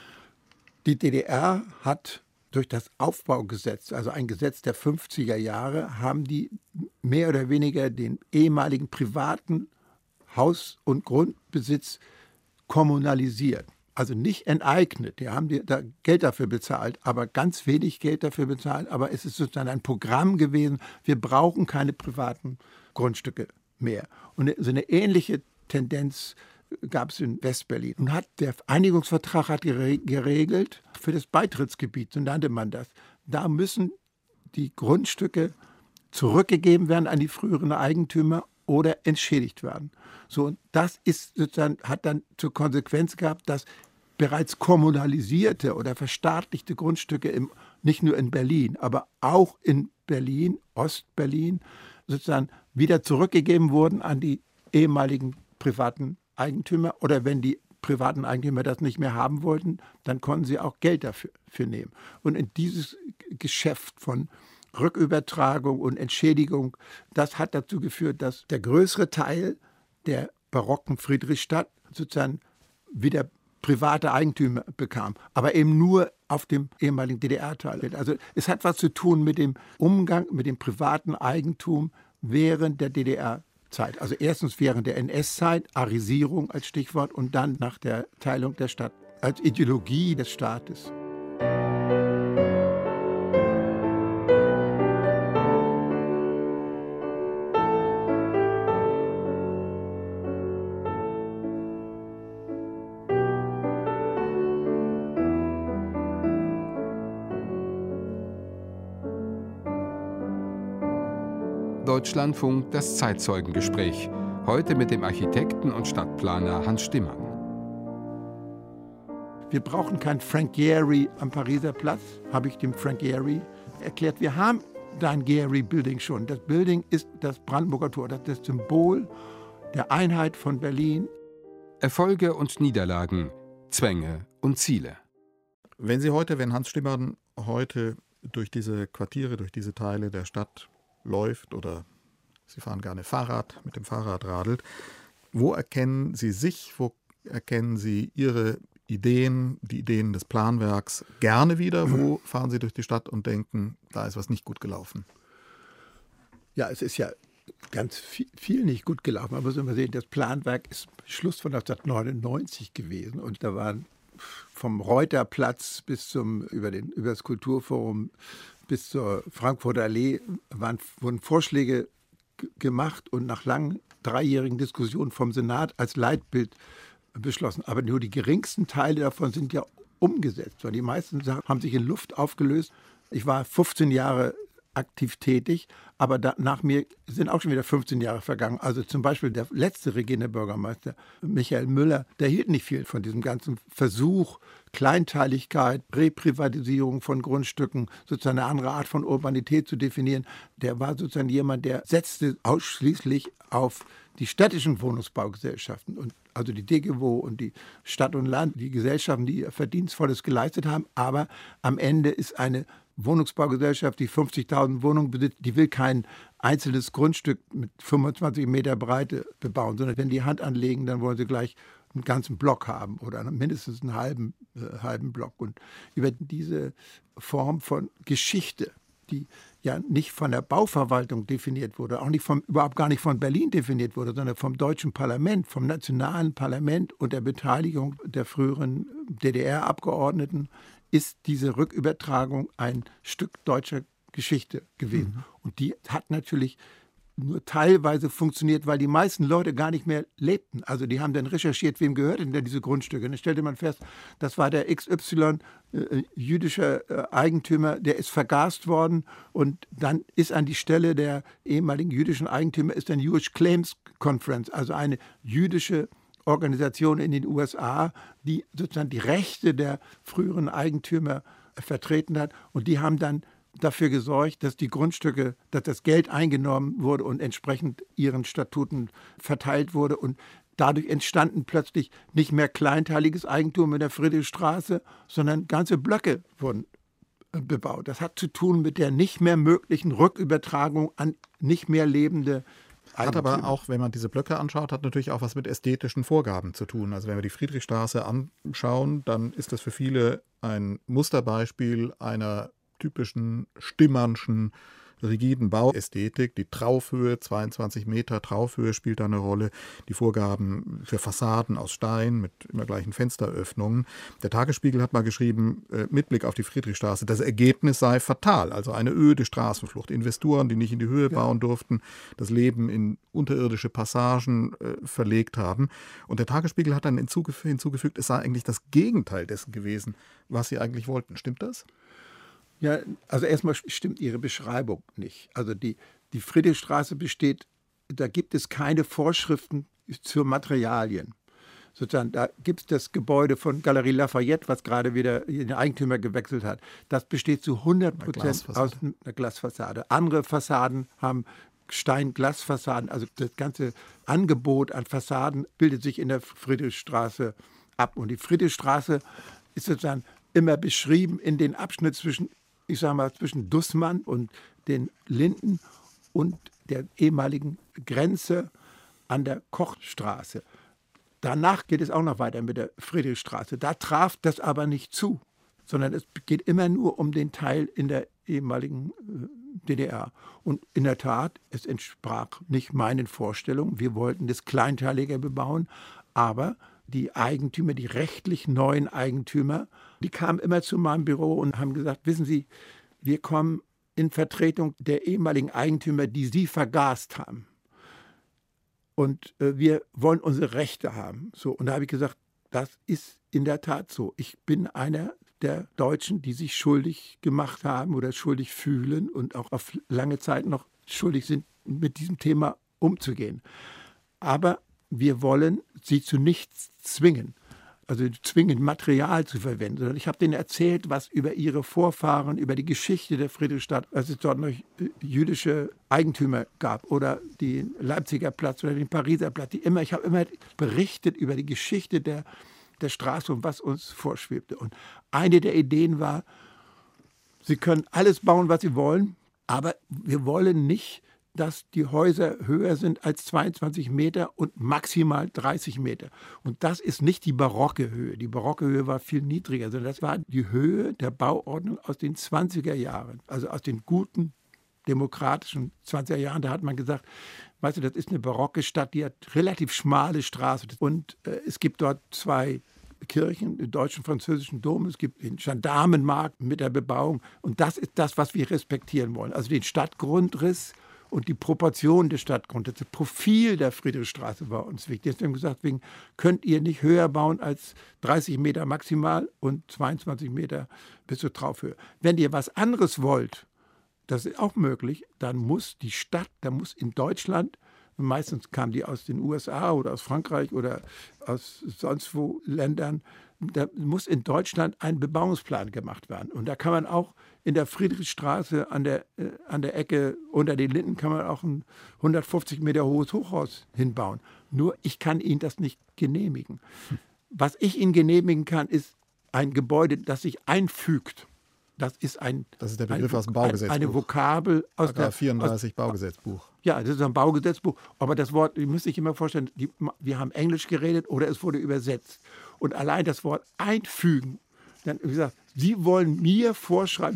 die DDR hat durch das Aufbaugesetz, also ein Gesetz der 50er Jahre, haben die mehr oder weniger den ehemaligen privaten Haus- und Grundbesitz kommunalisiert. Also nicht enteignet. Die haben da Geld dafür bezahlt, aber ganz wenig Geld dafür bezahlt. Aber es ist sozusagen ein Programm gewesen, wir brauchen keine privaten Grundstücke mehr. Und so eine ähnliche Tendenz gab es in Westberlin. Und der Einigungsvertrag hat geregelt für das Beitrittsgebiet, so nannte man das. Da müssen die Grundstücke zurückgegeben werden an die früheren Eigentümer oder entschädigt werden. So, und das ist sozusagen, hat dann zur Konsequenz gehabt, dass bereits kommunalisierte oder verstaatlichte Grundstücke nicht nur in Berlin, aber auch in Berlin, Ostberlin, sozusagen wieder zurückgegeben wurden an die ehemaligen privaten Eigentümer. Oder wenn die privaten Eigentümer das nicht mehr haben wollten, dann konnten sie auch Geld dafür nehmen. Und in dieses Geschäft von Rückübertragung und Entschädigung, das hat dazu geführt, dass der größere Teil der barocken Friedrichstadt sozusagen wieder private Eigentümer bekam, aber eben nur auf dem ehemaligen DDR-Teil. Also es hat was zu tun mit dem Umgang mit dem privaten Eigentum während der DDR-Zeit. Also erstens während der NS-Zeit, Arisierung als Stichwort, und dann nach der Teilung der Stadt als Ideologie des Staates. Deutschlandfunk, das Zeitzeugengespräch. Heute mit dem Architekten und Stadtplaner Hans Stimmann. Wir brauchen kein Frank Gehry am Pariser Platz, habe ich dem Frank Gehry erklärt. Wir haben da ein Gehry-Building schon. Das Building ist das Brandenburger Tor, das ist das Symbol der Einheit von Berlin. Erfolge und Niederlagen, Zwänge und Ziele. Wenn Hans Stimmann heute durch diese Quartiere, durch diese Teile der Stadt läuft oder Sie fahren gerne Fahrrad, mit dem Fahrrad radelt, wo erkennen Sie sich, wo erkennen Sie Ihre Ideen, die Ideen des Planwerks gerne wieder? Wo fahren Sie durch die Stadt und denken, da ist was nicht gut gelaufen? Ja, es ist ja ganz viel nicht gut gelaufen, aber so mal sehen, das Planwerk ist Schluss von 1999 gewesen und da waren vom Reuterplatz bis über das Kulturforum bis zur Frankfurter Allee wurden Vorschläge gemacht und nach langen 3-jährigen Diskussionen vom Senat als Leitbild beschlossen. Aber nur die geringsten Teile davon sind ja umgesetzt, weil die meisten Sachen haben sich in Luft aufgelöst. Ich war 15 Jahre aktiv tätig, aber nach mir sind auch schon wieder 15 Jahre vergangen. Also zum Beispiel der letzte regierende Bürgermeister, Michael Müller, der hielt nicht viel von diesem ganzen Versuch, Kleinteiligkeit, Reprivatisierung von Grundstücken, sozusagen eine andere Art von Urbanität zu definieren. Der war sozusagen jemand, der setzte ausschließlich auf die städtischen Wohnungsbaugesellschaften, und also die DGWO und die Stadt und Land, die Gesellschaften, die Verdienstvolles geleistet haben. Aber am Ende ist eine Wohnungsbaugesellschaft, die 50.000 Wohnungen besitzt, die will kein einzelnes Grundstück mit 25 Meter Breite bebauen, sondern wenn die Hand anlegen, dann wollen sie gleich einen ganzen Block haben oder mindestens einen halben Block. Und über diese Form von Geschichte, die ja nicht von der Bauverwaltung definiert wurde, auch überhaupt gar nicht von Berlin definiert wurde, sondern vom deutschen Parlament, vom nationalen Parlament und der Beteiligung der früheren DDR-Abgeordneten, ist diese Rückübertragung ein Stück deutscher Geschichte gewesen. Mhm. Und die hat natürlich nur teilweise funktioniert, weil die meisten Leute gar nicht mehr lebten. Also die haben dann recherchiert, wem gehörten denn diese Grundstücke. Und dann stellte man fest, das war der XY jüdischer Eigentümer, der ist vergast worden, und dann ist an die Stelle der ehemaligen jüdischen Eigentümer ist dann Jewish Claims Conference, also eine jüdische Organisation in den USA, die sozusagen die Rechte der früheren Eigentümer vertreten hat, und die haben dann dafür gesorgt, dass die Grundstücke, dass das Geld eingenommen wurde und entsprechend ihren Statuten verteilt wurde, und dadurch entstanden plötzlich nicht mehr kleinteiliges Eigentum in der Friedrichstraße, sondern ganze Blöcke wurden bebaut. Das hat zu tun mit der nicht mehr möglichen Rückübertragung an nicht mehr lebende Hat aber auch, wenn man diese Blöcke anschaut, hat natürlich auch was mit ästhetischen Vorgaben zu tun. Also wenn wir die Friedrichstraße anschauen, dann ist das für viele ein Musterbeispiel einer typischen Stimmannschen rigiden Bauästhetik. Die Traufhöhe, 22 Meter Traufhöhe spielt da eine Rolle. Die Vorgaben für Fassaden aus Stein mit immer gleichen Fensteröffnungen. Der Tagesspiegel hat mal geschrieben, mit Blick auf die Friedrichstraße, das Ergebnis sei fatal. Also eine öde Straßenflucht. Investoren, die nicht in die Höhe bauen durften, das Leben in unterirdische Passagen verlegt haben. Und der Tagesspiegel hat dann hinzugefügt, es sei eigentlich das Gegenteil dessen gewesen, was sie eigentlich wollten. Stimmt das? Ja, also erstmal stimmt Ihre Beschreibung nicht. Also die Friedrichstraße besteht, da gibt es keine Vorschriften zu Materialien. sozusagen, da gibt es das Gebäude von Galerie Lafayette, was gerade wieder den Eigentümer gewechselt hat. Das besteht zu 100% aus einer Glasfassade. Andere Fassaden haben Steinglasfassaden, also das ganze Angebot an Fassaden bildet sich in der Friedrichstraße ab. Und die Friedrichstraße ist sozusagen immer beschrieben in den Abschnitt zwischen, ich sage mal, zwischen Dussmann und den Linden und der ehemaligen Grenze an der Kochstraße. Danach geht es auch noch weiter mit der Friedrichstraße. Da traf das aber nicht zu, sondern es geht immer nur um den Teil in der ehemaligen DDR. Und in der Tat, es entsprach nicht meinen Vorstellungen. Wir wollten das kleinteiliger bebauen, aber die Eigentümer, die rechtlich neuen Eigentümer, die kamen immer zu meinem Büro und haben gesagt, wissen Sie, wir kommen in Vertretung der ehemaligen Eigentümer, die Sie vergast haben. Und wir wollen unsere Rechte haben. So, und da habe ich gesagt, das ist in der Tat so. Ich bin einer der Deutschen, die sich schuldig gemacht haben oder schuldig fühlen und auch auf lange Zeit noch schuldig sind, mit diesem Thema umzugehen. Aber wir wollen sie zu nichts zwingen, also zwingen, Material zu verwenden. Sondern ich habe denen erzählt, was über ihre Vorfahren, über die Geschichte der Friedrichstadt, als es dort noch jüdische Eigentümer gab oder den Leipziger Platz oder den Pariser Platz. Ich habe immer berichtet über die Geschichte der Straße und was uns vorschwebte. Und eine der Ideen war, Sie können alles bauen, was Sie wollen, aber wir wollen nicht, dass die Häuser höher sind als 22 Meter und maximal 30 Meter. Und das ist nicht die barocke Höhe. Die barocke Höhe war viel niedriger, sondern das war die Höhe der Bauordnung aus den 20er Jahren, also aus den guten demokratischen 20er Jahren. Da hat man gesagt, weißt du, das ist eine barocke Stadt, die hat relativ schmale Straßen. Und es gibt dort 2 Kirchen, den deutschen, französischen Dom, es gibt den Gendarmenmarkt mit der Bebauung. Und das ist das, was wir respektieren wollen. Also den Stadtgrundriss und die Proportion des Stadtgrundes, das Profil der Friedrichstraße war uns wichtig. Deswegen haben wir gesagt, könnt ihr nicht höher bauen als 30 Meter maximal und 22 Meter bis zur Traufhöhe. Wenn ihr was anderes wollt, das ist auch möglich, dann muss die Stadt, da muss in Deutschland, meistens kamen die aus den USA oder aus Frankreich oder aus sonst wo Ländern, da muss in Deutschland ein Bebauungsplan gemacht werden. Und da kann man auch in der Friedrichstraße an der Ecke unter den Linden kann man auch ein 150 Meter hohes Hochhaus hinbauen. Nur ich kann Ihnen das nicht genehmigen. Was ich Ihnen genehmigen kann, ist ein Gebäude, das sich einfügt. Das ist der Begriff aus dem Baugesetzbuch. Eine Vokabel aus der 34 Baugesetzbuch. Ja, das ist ein Baugesetzbuch. Aber das Wort, ihr müsst sich immer vorstellen, wir haben Englisch geredet oder es wurde übersetzt. Und allein das Wort einfügen, dann wie gesagt, Sie wollen mir vorschreiben,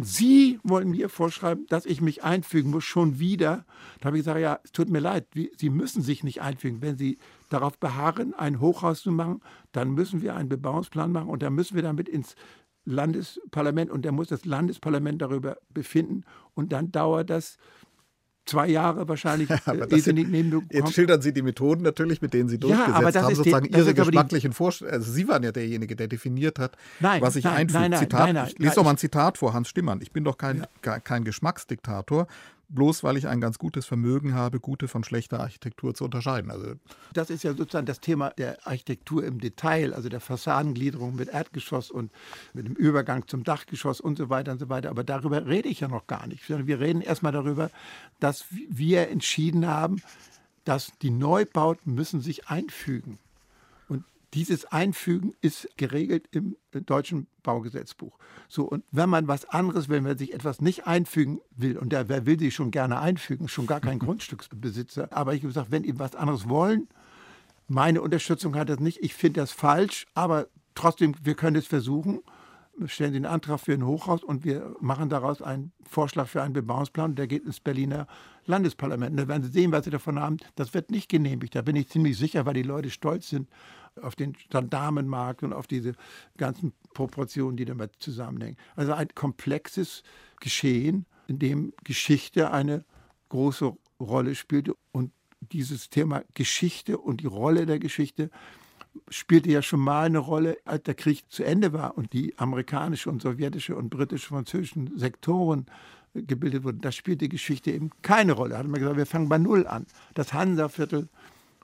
dass ich mich einfügen muss, schon wieder. Da habe ich gesagt, ja, es tut mir leid, Sie müssen sich nicht einfügen. Wenn Sie darauf beharren, ein Hochhaus zu machen, dann müssen wir einen Bebauungsplan machen und dann müssen wir damit ins Landesparlament und da muss das Landesparlament darüber befinden und dann dauert das 2 Jahre wahrscheinlich. Jetzt schildern Sie die Methoden natürlich, mit denen Sie durchgesetzt haben, sozusagen Ihre geschmacklichen Vorstellungen. Also Sie waren ja derjenige, der definiert hat, was sich einfügt. Ich lese doch mal ein Zitat vor, Hans Stimmann. Ich bin doch kein Geschmacksdiktator, bloß weil ich ein ganz gutes Vermögen habe, gute von schlechter Architektur zu unterscheiden. Also das ist ja sozusagen das Thema der Architektur im Detail, also der Fassadengliederung mit Erdgeschoss und mit dem Übergang zum Dachgeschoss und so weiter und so weiter. Aber darüber rede ich ja noch gar nicht. Wir reden erstmal darüber, dass wir entschieden haben, dass die Neubauten müssen sich einfügen. Dieses Einfügen ist geregelt im deutschen Baugesetzbuch. So, und wenn man was anderes will, wenn man sich etwas nicht einfügen will, und wer will sich schon gerne einfügen, schon gar kein Grundstücksbesitzer, aber ich habe gesagt, wenn ihr was anderes wollen, meine Unterstützung hat das nicht, ich finde das falsch, aber trotzdem, wir können es versuchen, wir stellen den Antrag für ein Hochhaus und wir machen daraus einen Vorschlag für einen Bebauungsplan, der geht ins Berliner Landesparlament. Und da werden Sie sehen, was Sie davon haben. Das wird nicht genehmigt. Da bin ich ziemlich sicher, weil die Leute stolz sind auf den Gendarmenmarkt und auf diese ganzen Proportionen, die damit zusammenhängen. Also ein komplexes Geschehen, in dem Geschichte eine große Rolle spielte. Und dieses Thema Geschichte und die Rolle der Geschichte spielte ja schon mal eine Rolle, als der Krieg zu Ende war und die amerikanische und sowjetische und britische-französischen Sektoren gebildet wurden. Da spielte die Geschichte eben keine Rolle. Da hat man gesagt, wir fangen bei Null an. Das Hansa-Viertel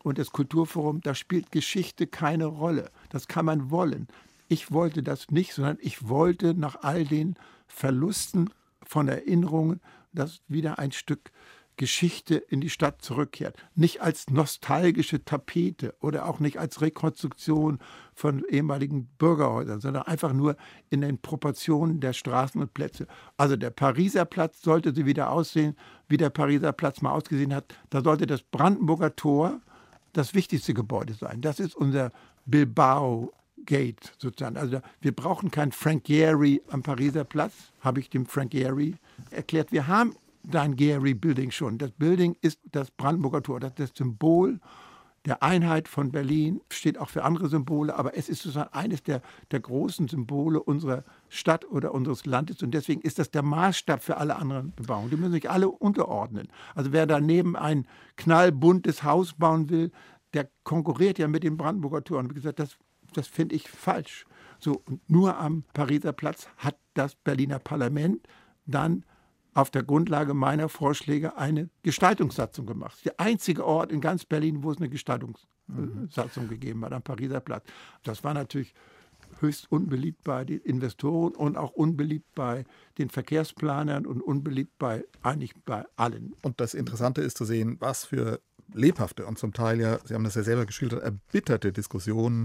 und das Kulturforum, da spielt Geschichte keine Rolle. Das kann man wollen. Ich wollte das nicht, sondern ich wollte nach all den Verlusten von Erinnerungen, dass wieder ein Stück Geschichte in die Stadt zurückkehrt. Nicht als nostalgische Tapete oder auch nicht als Rekonstruktion von ehemaligen Bürgerhäusern, sondern einfach nur in den Proportionen der Straßen und Plätze. Also der Pariser Platz sollte so wieder aussehen, wie der Pariser Platz mal ausgesehen hat. Da sollte das Brandenburger Tor das wichtigste Gebäude sein. Das ist unser Bilbao Gate sozusagen. Also wir brauchen kein Frank Gehry am Pariser Platz, habe ich dem Frank Gehry erklärt. Wir haben dein Gehry Building schon. Das Building ist das Brandenburger Tor. Das ist das Symbol der Einheit von Berlin, steht auch für andere Symbole, aber es ist sozusagen eines der großen Symbole unserer Stadt oder unseres Landes und deswegen ist das der Maßstab für alle anderen Bebauungen. Die müssen sich alle unterordnen. Also wer daneben ein knallbuntes Haus bauen will, der konkurriert ja mit dem Brandenburger Tor. Und wie gesagt, das finde ich falsch. So, und nur am Pariser Platz hat das Berliner Parlament dann auf der Grundlage meiner Vorschläge eine Gestaltungssatzung gemacht. Das ist der einzige Ort in ganz Berlin, wo es eine Gestaltungssatzung gegeben hat, am Pariser Platz. Das war natürlich höchst unbeliebt bei den Investoren und auch unbeliebt bei den Verkehrsplanern und unbeliebt eigentlich bei allen. Und das Interessante ist zu sehen, was für lebhafte und zum Teil ja, Sie haben das ja selber geschildert, erbitterte Diskussionen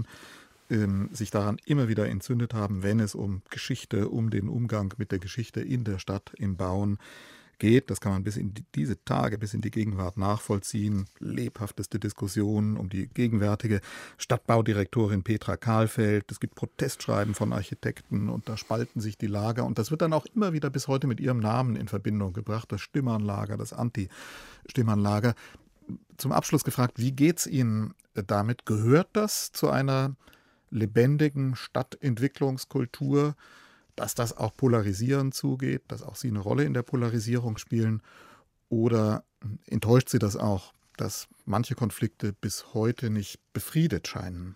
sich daran immer wieder entzündet haben, wenn es um Geschichte, um den Umgang mit der Geschichte in der Stadt, im Bauen geht. Das kann man bis in diese Tage, bis in die Gegenwart nachvollziehen. Lebhafteste Diskussionen um die gegenwärtige Stadtbaudirektorin Petra Kahlfeld. Es gibt Protestschreiben von Architekten und da spalten sich die Lager. Und das wird dann auch immer wieder bis heute mit ihrem Namen in Verbindung gebracht. Das Stimmernlager, das Anti-Stimmernlager. Zum Abschluss gefragt, wie geht es Ihnen damit? Gehört das zu einer lebendigen Stadtentwicklungskultur, dass das auch polarisierend zugeht, dass auch Sie eine Rolle in der Polarisierung spielen? Oder enttäuscht Sie das auch, dass manche Konflikte bis heute nicht befriedet scheinen?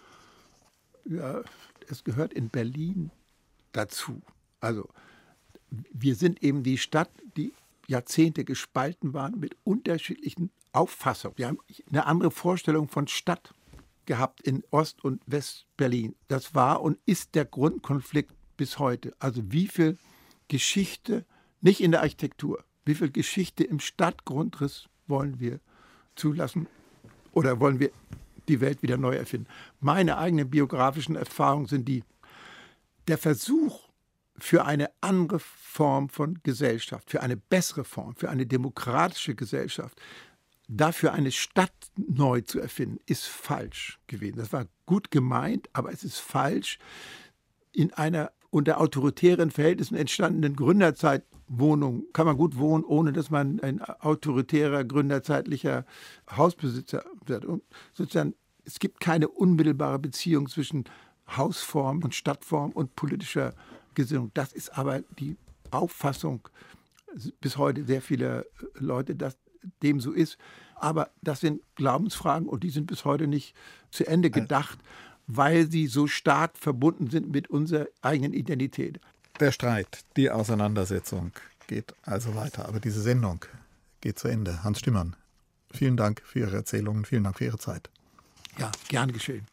Ja, es gehört in Berlin dazu. Also wir sind eben die Stadt, die Jahrzehnte gespalten waren mit unterschiedlichen Auffassungen. Wir haben eine andere Vorstellung von Stadt gehabt in Ost- und West-Berlin. Das war und ist der Grundkonflikt bis heute. Also wie viel Geschichte, nicht in der Architektur, wie viel Geschichte im Stadtgrundriss wollen wir zulassen oder wollen wir die Welt wieder neu erfinden? Meine eigenen biografischen Erfahrungen sind der Versuch für eine andere Form von Gesellschaft, für eine bessere Form, für eine demokratische Gesellschaft, dafür eine Stadt neu zu erfinden, ist falsch gewesen. Das war gut gemeint, aber es ist falsch. In einer unter autoritären Verhältnissen entstandenen Gründerzeitwohnung kann man gut wohnen, ohne dass man ein autoritärer, gründerzeitlicher Hausbesitzer wird. Und sozusagen, es gibt keine unmittelbare Beziehung zwischen Hausform und Stadtform und politischer Gesinnung. Das ist aber die Auffassung bis heute sehr vieler Leute, dass dem so ist. Aber das sind Glaubensfragen und die sind bis heute nicht zu Ende gedacht, weil sie so stark verbunden sind mit unserer eigenen Identität. Der Streit, die Auseinandersetzung geht also weiter. Aber diese Sendung geht zu Ende. Hans Stimmann, vielen Dank für Ihre Erzählungen, vielen Dank für Ihre Zeit. Ja, gern geschehen.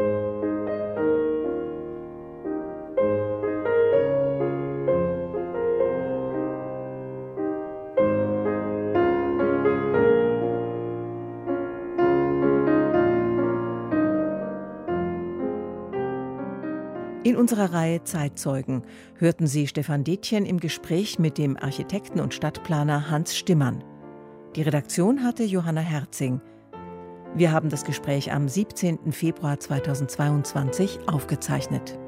In unserer Reihe Zeitzeugen hörten Sie Stefan Detjen im Gespräch mit dem Architekten und Stadtplaner Hans Stimmann. Die Redaktion hatte Johanna Herzing. Wir haben das Gespräch am 17. Februar 2022 aufgezeichnet.